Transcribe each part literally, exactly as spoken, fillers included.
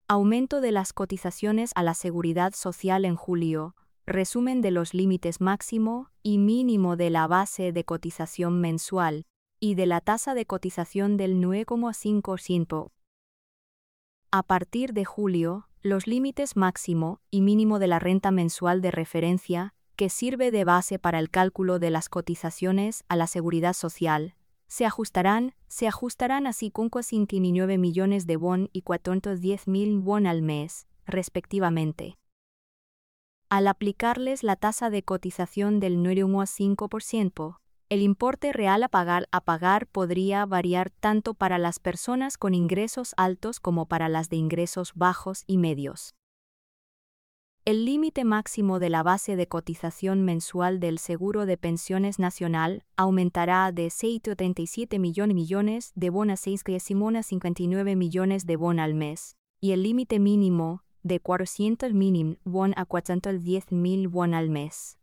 Aumento de las cotizaciones a la Seguridad Social en julio. Resumen de los límites máximo y mínimo de la base de cotización mensual y de la tasa de cotización del nueve coma cinco por ciento. A partir de julio, los límites máximo y mínimo de la renta mensual de referencia, que sirve de base para el cálculo de las cotizaciones a la Seguridad Social, se ajustarán, se ajustarán a cinco coma cincuenta y nueve millones de won y cuatrocientos diez mil won al mes, respectivamente. Al aplicarles la tasa de cotización del nueve coma cinco por ciento, el importe real a pagar a pagar podría variar tanto para las personas con ingresos altos como para las de ingresos bajos y medios. El límite máximo de la base de cotización mensual del Seguro de Pensiones Nacional aumentará de seiscientos setenta y siete millones de won a seiscientos cincuenta y nueve millones de won al mes, y el límite mínimo de cuatrocientos mil won a cuatrocientos diez mil won al mes.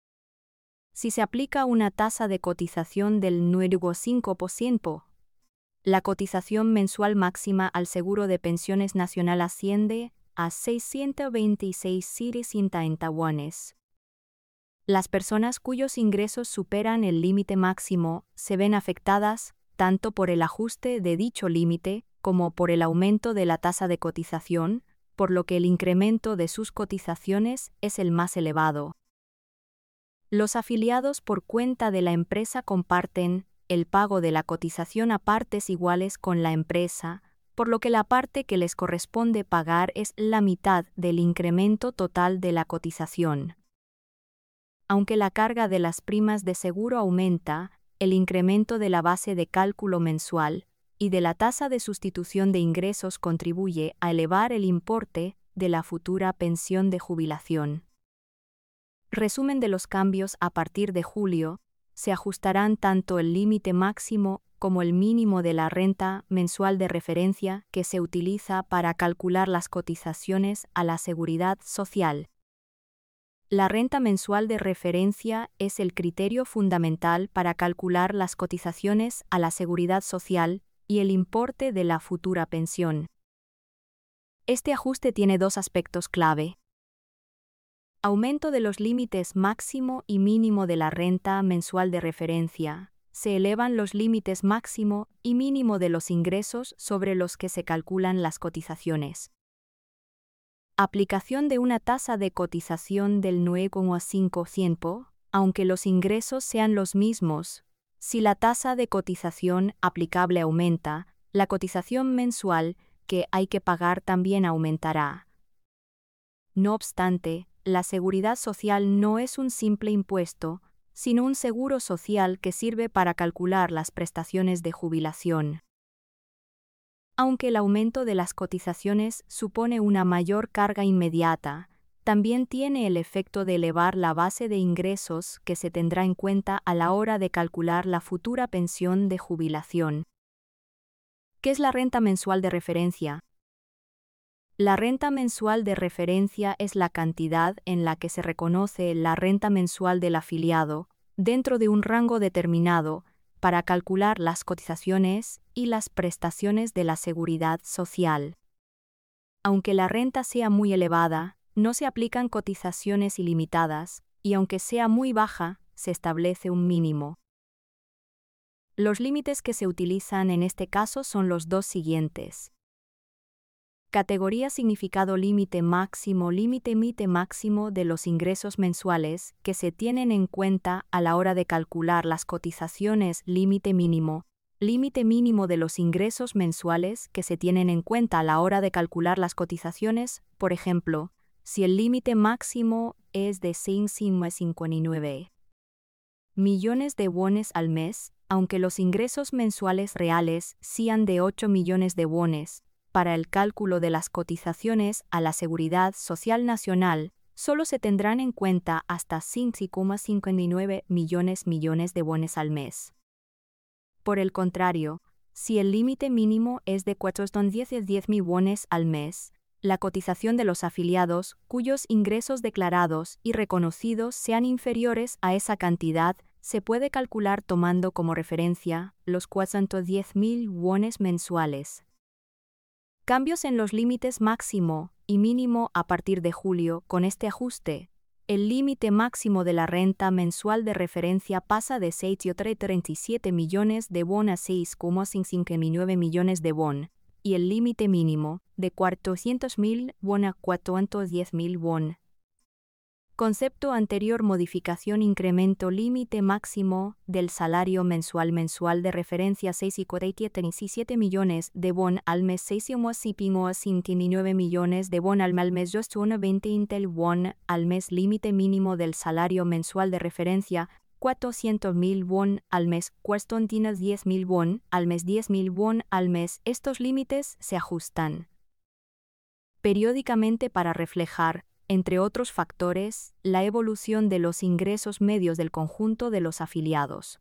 Si se aplica una tasa de cotización del nueve coma cinco por ciento, la cotización mensual máxima al Seguro de Pensiones Nacional asciende a seiscientos veintiséis mil ciento wones. Las personas cuyos ingresos superan el límite máximo se ven afectadas tanto por el ajuste de dicho límite como por el aumento de la tasa de cotización, por lo que el incremento de sus cotizaciones es el más elevado. Los afiliados por cuenta de la empresa comparten el pago de la cotización a partes iguales con la empresa, por lo que la parte que les corresponde pagar es la mitad del incremento total de la cotización. Aunque la carga de las primas de seguro aumenta, el incremento de la base de cálculo mensual y de la tasa de sustitución de ingresos contribuye a elevar el importe de la futura pensión de jubilación. Resumen de los cambios a partir de julio. Se ajustarán tanto el límite máximo como el mínimo de la renta mensual de referencia que se utiliza para calcular las cotizaciones a la Seguridad Social. La renta mensual de referencia es el criterio fundamental para calcular las cotizaciones a la Seguridad Social y el importe de la futura pensión. Este ajuste tiene dos aspectos clave. Aumento de los límites máximo y mínimo de la renta mensual de referencia. Se elevan los límites máximo y mínimo de los ingresos sobre los que se calculan las cotizaciones. Aplicación de una tasa de cotización del nueve coma cinco por ciento, aunque los ingresos sean los mismos. Si la tasa de cotización aplicable aumenta, la cotización mensual que hay que pagar también aumentará. No obstante, la Seguridad Social no es un simple impuesto, sino un seguro social que sirve para calcular las prestaciones de jubilación. Aunque el aumento de las cotizaciones supone una mayor carga inmediata, también tiene el efecto de elevar la base de ingresos que se tendrá en cuenta a la hora de calcular la futura pensión de jubilación. ¿Qué es la renta mensual de referencia? La renta mensual de referencia es la cantidad en la que se reconoce la renta mensual del afiliado, dentro de un rango determinado, para calcular las cotizaciones y las prestaciones de la Seguridad Social. Aunque la renta sea muy elevada, no se aplican cotizaciones ilimitadas, y aunque sea muy baja, se establece un mínimo. Los límites que se utilizan en este caso son los dos siguientes. Categoría significado límite máximo límite límite máximo de los ingresos mensuales que se tienen en cuenta a la hora de calcular las cotizaciones límite mínimo límite mínimo de los ingresos mensuales que se tienen en cuenta a la hora de calcular las cotizaciones. Por ejemplo, si el límite máximo es de seiscientos cincuenta y nueve millones de wones al mes, aunque los ingresos mensuales reales sean de ocho millones de wones, para el cálculo de las cotizaciones a la Seguridad Social Nacional, solo se tendrán en cuenta hasta cinco coma cincuenta y nueve millones millones de wones al mes. Por el contrario, si el límite mínimo es de cuatrocientos diez mil wones al mes, la cotización de los afiliados cuyos ingresos declarados y reconocidos sean inferiores a esa cantidad se puede calcular tomando como referencia los cuatrocientos diez mil wones mensuales. Cambios en los límites máximo y mínimo a partir de julio. Con este ajuste, el límite máximo de la renta mensual de referencia pasa de seis coma treinta y siete millones de won a seis coma cincuenta y nueve millones de won, y el límite mínimo, de cuatrocientos mil won a cuatrocientos diez mil won. Concepto anterior: modificación incremento límite máximo del salario mensual mensual de referencia seis coma cuarenta y siete millones de won al mes, seis coma cincuenta y nueve millones de won al mes, dos coma veinte intel won al mes. Límite mínimo del salario mensual de referencia cuatrocientos mil won al mes, cuatrocientos diez mil won al mes, diez mil won al mes. Estos límites se ajustan periódicamente para reflejar, entre otros factores, la evolución de los ingresos medios del conjunto de los afiliados.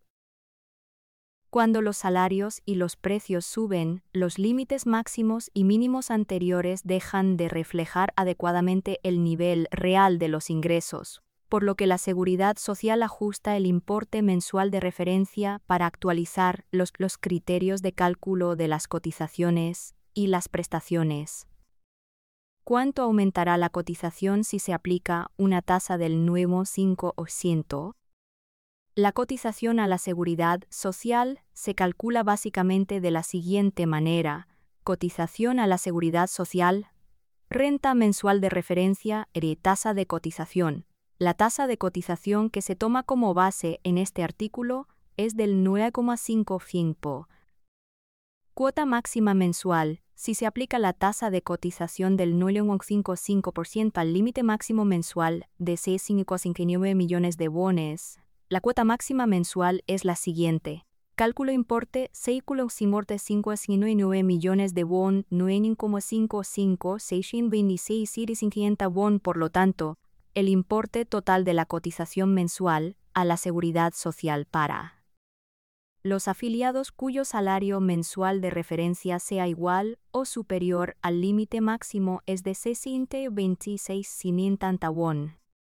Cuando los salarios y los precios suben, los límites máximos y mínimos anteriores dejan de reflejar adecuadamente el nivel real de los ingresos, por lo que la Seguridad Social ajusta el importe mensual de referencia para actualizar los, los criterios de cálculo de las cotizaciones y las prestaciones. ¿Cuánto aumentará la cotización si se aplica una tasa del nuevo cinco por ciento? La cotización a la Seguridad Social se calcula básicamente de la siguiente manera: cotización a la Seguridad Social, renta mensual de referencia y tasa de cotización. La tasa de cotización que se toma como base en este artículo es del nueve coma cinco por ciento. Cuota máxima mensual. Si se aplica la tasa de cotización del nueve coma cincuenta y cinco por ciento al límite máximo mensual de seis coma cincuenta y nueve millones de wones, la cuota máxima mensual es la siguiente. Cálculo importe seis coma cincuenta y nueve millones de won, nueve coma cincuenta y cinco, seiscientos veintiséis y cincuenta won. Por lo tanto, el importe total de la cotización mensual a la Seguridad Social para los afiliados cuyo salario mensual de referencia sea igual o superior al límite máximo es de seiscientos veintiséis mil won.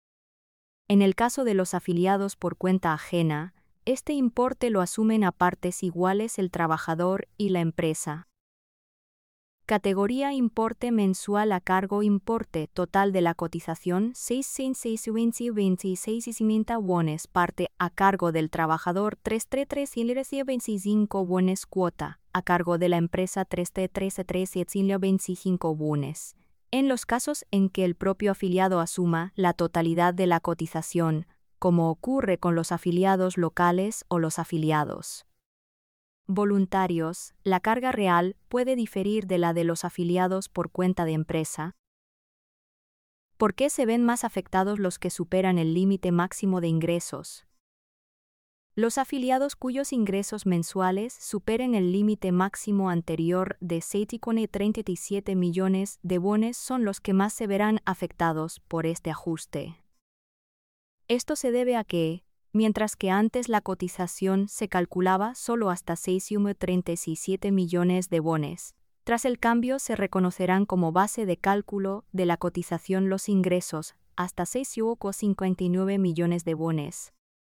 En el caso de los afiliados por cuenta ajena, este importe lo asumen a partes iguales el trabajador y la empresa. Categoría importe mensual a cargo. Importe total de la cotización seiscientos veintiséis mil wones. Parte a cargo del trabajador trescientos veinticinco wones. Cuota a cargo de la empresa trescientos veinticinco wones. En los casos en que el propio afiliado asuma la totalidad de la cotización, como ocurre con los afiliados locales o los afiliados voluntarios, la carga real puede diferir de la de los afiliados por cuenta de empresa. ¿Por qué se ven más afectados los que superan el límite máximo de ingresos? Los afiliados cuyos ingresos mensuales superen el límite máximo anterior de seis coma treinta y siete millones de wones son los que más se verán afectados por este ajuste. Esto se debe a que, mientras que antes la cotización se calculaba solo hasta seis coma treinta y siete millones de wones. Tras el cambio se reconocerán como base de cálculo de la cotización los ingresos hasta seis coma cincuenta y nueve millones de wones.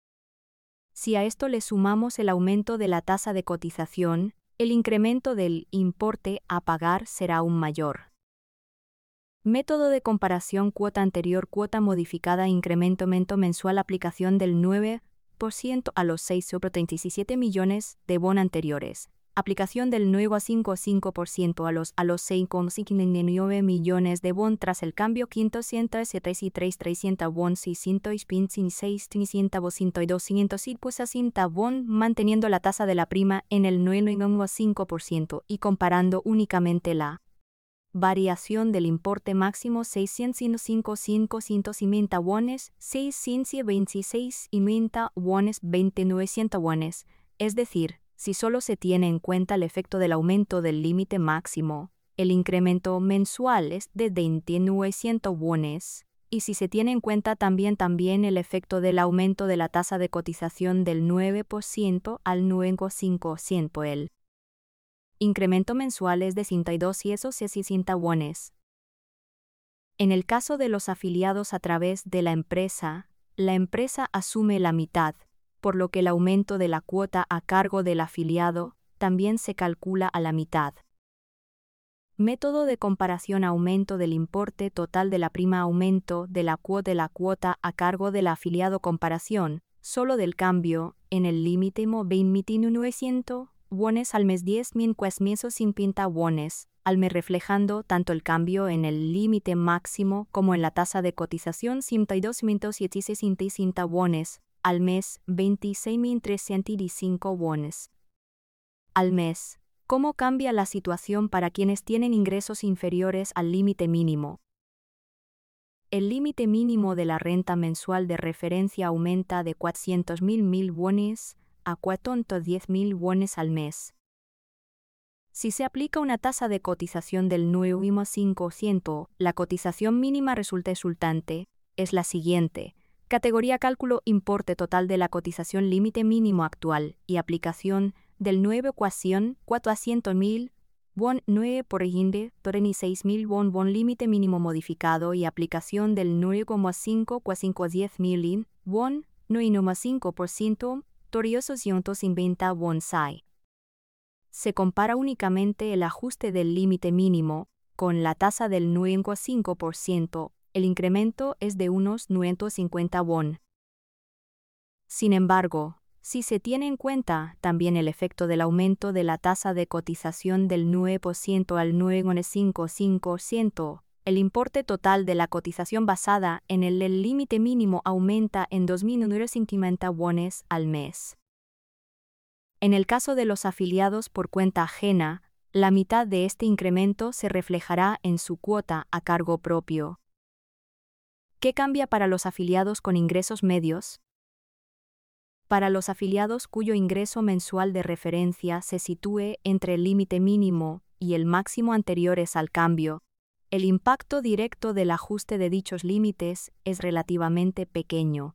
Si a esto le sumamos el aumento de la tasa de cotización, el incremento del importe a pagar será aún mayor. Método de comparación: cuota anterior, cuota modificada, incremento mensual, aplicación del nueve por ciento a los seis coma treinta y siete millones de won anteriores, aplicación del nueve coma cincuenta por ciento a los, a los seis coma cincuenta y nueve millones de won tras el cambio quinientos setenta y tres trescientos won, seiscientos veintiséis trescientos doscientos sesenta won, manteniendo la tasa de la prima en el nueve coma cinco por ciento y comparando únicamente la variación del importe máximo seiscientos cincuenta wones, seiscientos veintiséis wones, dos mil novecientos wones, es decir, si solo se tiene en cuenta el efecto del aumento del límite máximo, el incremento mensual es de dos mil novecientos wones, y si se tiene en cuenta también también el efecto del aumento de la tasa de cotización del nueve por ciento al nueve coma cinco por ciento, el incremento mensual es de ciento dos y esos sesenta wones. En el caso de los afiliados a través de la empresa, la empresa asume la mitad, por lo que el aumento de la cuota a cargo del afiliado también se calcula a la mitad. Método de comparación: aumento del importe total de la prima, aumento de la cuota de la cuota a cargo del afiliado, comparación solo del cambio en el límite veinte mil novecientos wones al mes, diez mil cuatrocientos cincuenta wones al mes, reflejando tanto el cambio en el límite máximo como en la tasa de cotización, ciento dos mil setecientos sesenta y cinco wones al mes, veintiséis mil trescientos cinco wones al mes. ¿Cómo cambia la situación para quienes tienen ingresos inferiores al límite mínimo? El límite mínimo de la renta mensual de referencia aumenta de cuatrocientos mil wones a cuatrocientos diez mil wones al mes. Si se aplica una tasa de cotización del nueve coma cinco por ciento, la cotización mínima resulta resultante es la siguiente. Categoría: cálculo importe total de la cotización límite mínimo actual y aplicación del nuevo ecuación: cuatrocientos mil won nueve por ejemplo treinta y seis mil won won límite mínimo modificado y aplicación del nueve coma cinco cuatrocientos diez mil won nueve coma cinco por ciento ochocientos cincuenta won sai. Se compara únicamente el ajuste del límite mínimo con la tasa del nueve coma cinco por ciento. El incremento es de unos novecientos cincuenta won. Sin embargo, si se tiene en cuenta también el efecto del aumento de la tasa de cotización del nueve por ciento al nueve coma cincuenta y cinco por ciento, el importe total de la cotización basada en el límite mínimo aumenta en dos mil novecientos cincuenta wones al mes. En el caso de los afiliados por cuenta ajena, la mitad de este incremento se reflejará en su cuota a cargo propio. ¿Qué cambia para los afiliados con ingresos medios? Para los afiliados cuyo ingreso mensual de referencia se sitúe entre el límite mínimo y el máximo anteriores al cambio, el impacto directo del ajuste de dichos límites es relativamente pequeño.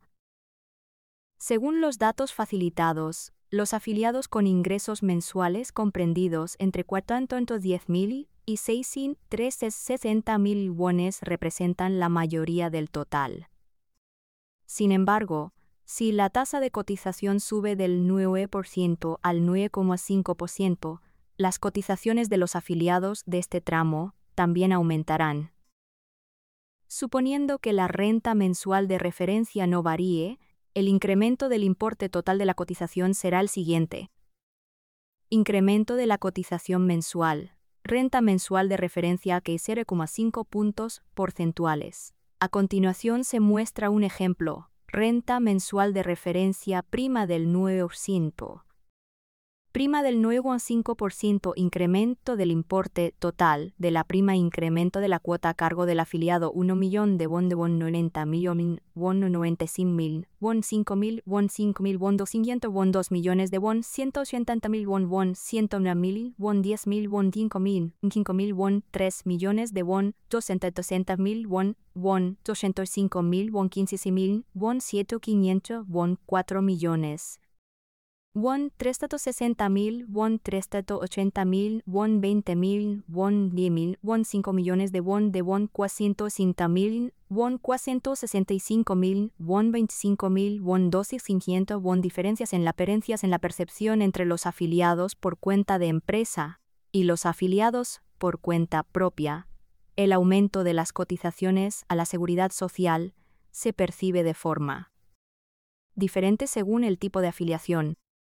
Según los datos facilitados, los afiliados con ingresos mensuales comprendidos entre cuatrocientos diez mil y seiscientos sesenta mil wones representan la mayoría del total. Sin embargo, si la tasa de cotización sube del nueve por ciento al nueve coma cinco por ciento, las cotizaciones de los afiliados de este tramo también aumentarán. Suponiendo que la renta mensual de referencia no varíe, el incremento del importe total de la cotización será el siguiente. Incremento de la cotización mensual. Renta mensual de referencia que es cero coma cinco puntos porcentuales. A continuación se muestra un ejemplo. Renta mensual de referencia prima del nueve por ciento. Prima del nueve coma cinco por ciento, incremento del importe total de la prima, incremento de la cuota a cargo del afiliado un millón de won de won noventa mil won noventa y cinco mil won cinco mil won cinco mil won doscientos won dos millones de won ciento ochenta mil won won ciento nueve mil won diez mil won cinco mil cinco mil won tres millones de won doscientos sesenta mil won won doscientos cinco mil won quince mil won siete quinientos won cuatro millones won trescientos sesenta mil won trescientos ochenta mil won veinte mil won diez mil won cinco millones de won de won cuatrocientos cincuenta mil won cuatrocientos sesenta y cinco mil won veinticinco mil won doce mil quinientos won. Diferencias en la diferencias en la percepción entre los afiliados por cuenta de empresa y los afiliados por cuenta propia. El aumento de las cotizaciones a la seguridad social se percibe de forma diferente según el tipo de afiliación.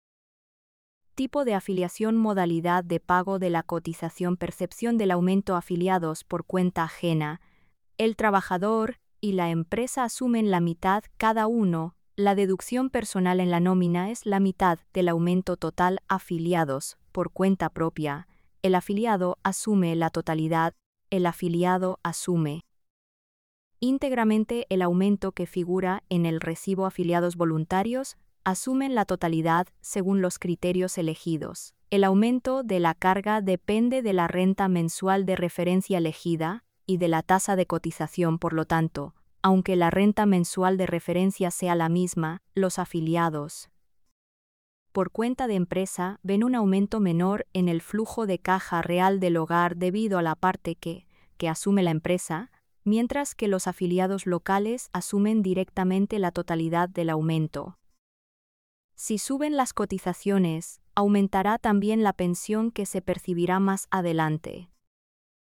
Tipo de afiliación, modalidad de pago de la cotización, percepción del aumento, afiliados por cuenta ajena. El trabajador y la empresa asumen la mitad cada uno. La deducción personal en la nómina es la mitad del aumento total. Afiliados por cuenta propia. El afiliado asume la totalidad. El afiliado asume íntegramente el aumento que figura en el recibo. Afiliados voluntarios asumen la totalidad según los criterios elegidos. El aumento de la carga depende de la renta mensual de referencia elegida y de la tasa de cotización. Por lo tanto, aunque la renta mensual de referencia sea la misma, los afiliados por cuenta de empresa ven un aumento menor en el flujo de caja real del hogar debido a la parte que, que asume la empresa, mientras que los afiliados locales asumen directamente la totalidad del aumento. Si suben las cotizaciones, aumentará también la pensión que se percibirá más adelante.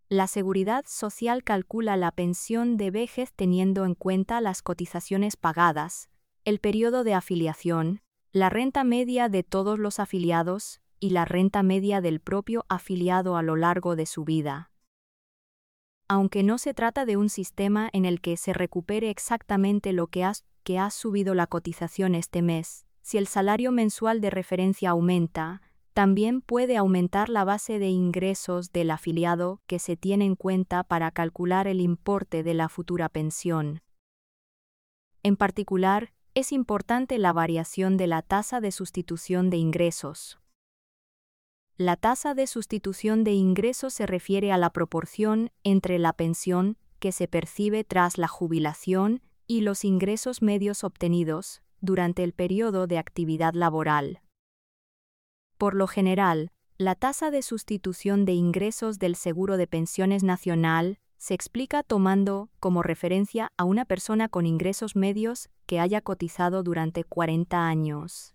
La Seguridad Social calcula la pensión de vejez teniendo en cuenta las cotizaciones pagadas, el periodo de afiliación, la renta media de todos los afiliados y la renta media del propio afiliado a lo largo de su vida. Aunque no se trata de un sistema en el que se recupere exactamente lo que has, que ha subido la cotización este mes, si el salario mensual de referencia aumenta, también puede aumentar la base de ingresos del afiliado que se tiene en cuenta para calcular el importe de la futura pensión. En particular, es importante la variación de la tasa de sustitución de ingresos. La tasa de sustitución de ingresos se refiere a la proporción entre la pensión que se percibe tras la jubilación y los ingresos medios obtenidos durante el periodo de actividad laboral. Por lo general, la tasa de sustitución de ingresos del Seguro de Pensiones Nacional se explica tomando como referencia a una persona con ingresos medios que haya cotizado durante cuarenta años.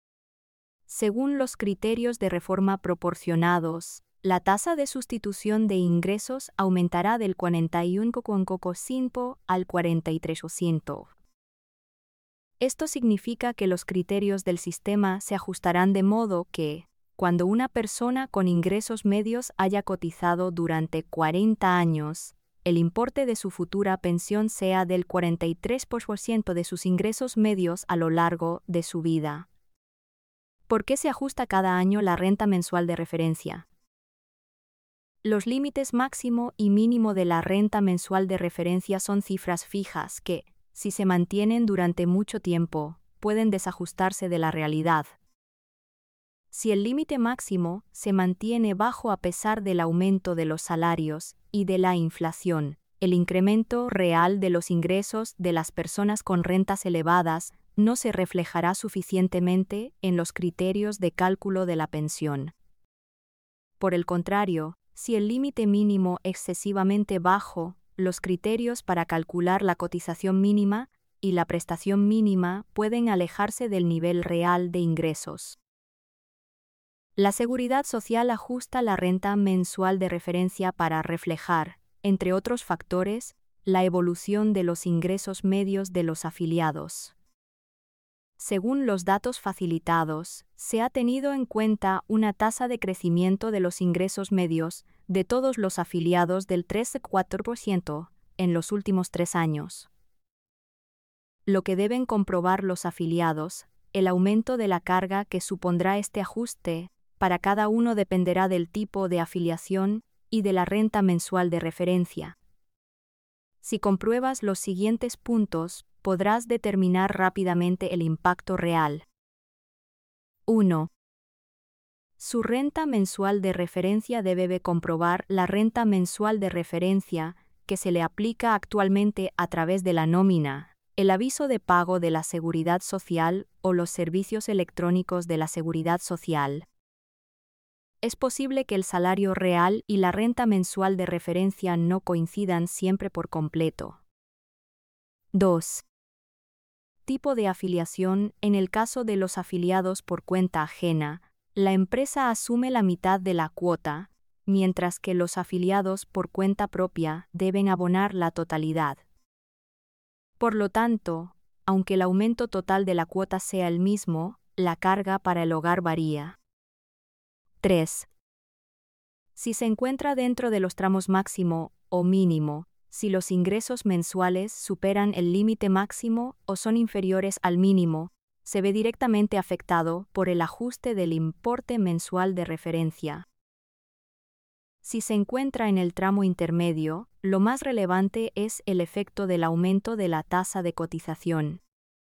Según los criterios de reforma proporcionados, la tasa de sustitución de ingresos aumentará del cuarenta y uno coma cinco al cuarenta y tres por ciento. Esto significa que los criterios del sistema se ajustarán de modo que, cuando una persona con ingresos medios haya cotizado durante cuarenta años, el importe de su futura pensión sea del cuarenta y tres por ciento de sus ingresos medios a lo largo de su vida. ¿Por qué se ajusta cada año la renta mensual de referencia? Los límites máximo y mínimo de la renta mensual de referencia son cifras fijas que, si se mantienen durante mucho tiempo, pueden desajustarse de la realidad. Si el límite máximo se mantiene bajo a pesar del aumento de los salarios y de la inflación, el incremento real de los ingresos de las personas con rentas elevadas no se reflejará suficientemente en los criterios de cálculo de la pensión. Por el contrario, si el límite mínimo es excesivamente bajo, los criterios para calcular la cotización mínima y la prestación mínima pueden alejarse del nivel real de ingresos. La Seguridad Social ajusta la renta mensual de referencia para reflejar, entre otros factores, la evolución de los ingresos medios de los afiliados. Según los datos facilitados, se ha tenido en cuenta una tasa de crecimiento de los ingresos medios de todos los afiliados del tres coma cuatro por ciento en los últimos tres años. Lo que deben comprobar los afiliados, el aumento de la carga que supondrá este ajuste para cada uno dependerá del tipo de afiliación y de la renta mensual de referencia. Si compruebas los siguientes puntos, podrás determinar rápidamente el impacto real. uno. Su renta mensual de referencia debe comprobar la renta mensual de referencia que se le aplica actualmente a través de la nómina, el aviso de pago de la Seguridad Social o los servicios electrónicos de la Seguridad Social. Es posible que el salario real y la renta mensual de referencia no coincidan siempre por completo. dos. Tipo de afiliación. En el caso de los afiliados por cuenta ajena, la empresa asume la mitad de la cuota, mientras que los afiliados por cuenta propia deben abonar la totalidad. Por lo tanto, aunque el aumento total de la cuota sea el mismo, la carga para el hogar varía. tres. Si se encuentra dentro de los tramos máximo o mínimo, si los ingresos mensuales superan el límite máximo o son inferiores al mínimo, se ve directamente afectado por el ajuste del importe mensual de referencia. Si se encuentra en el tramo intermedio, lo más relevante es el efecto del aumento de la tasa de cotización.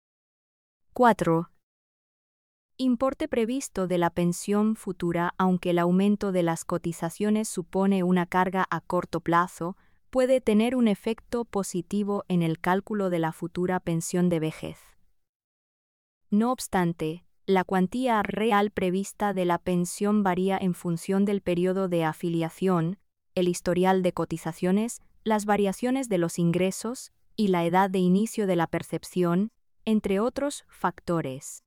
cuatro. Importe previsto de la pensión futura. Aunque el aumento de las cotizaciones supone una carga a corto plazo, puede tener un efecto positivo en el cálculo de la futura pensión de vejez. No obstante, la cuantía real prevista de la pensión varía en función del periodo de afiliación, el historial de cotizaciones, las variaciones de los ingresos y la edad de inicio de la percepción, entre otros factores.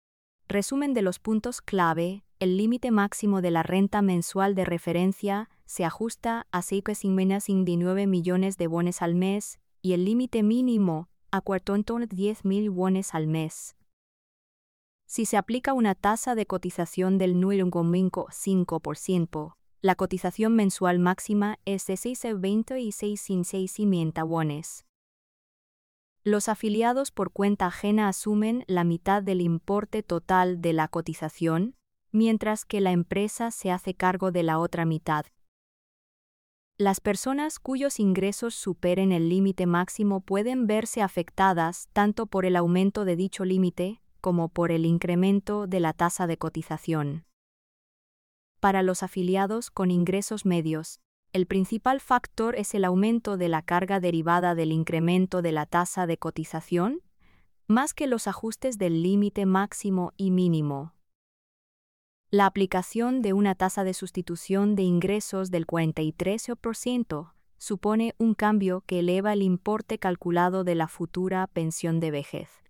Resumen de los puntos clave. El límite máximo de la renta mensual de referencia se ajusta a seis coma nueve millones de wones al mes y el límite mínimo a cuatrocientos diez mil wones al mes. Si se aplica una tasa de cotización del nueve coma cinco por ciento, la cotización mensual máxima es de seiscientos veintiséis mil seiscientos wones. Los afiliados por cuenta ajena asumen la mitad del importe total de la cotización, mientras que la empresa se hace cargo de la otra mitad. Las personas cuyos ingresos superen el límite máximo pueden verse afectadas tanto por el aumento de dicho límite como por el incremento de la tasa de cotización. Para los afiliados con ingresos medios, el principal factor es el aumento de la carga derivada del incremento de la tasa de cotización, más que los ajustes del límite máximo y mínimo. La aplicación de una tasa de sustitución de ingresos del cuarenta y tres por ciento supone un cambio que eleva el importe calculado de la futura pensión de vejez.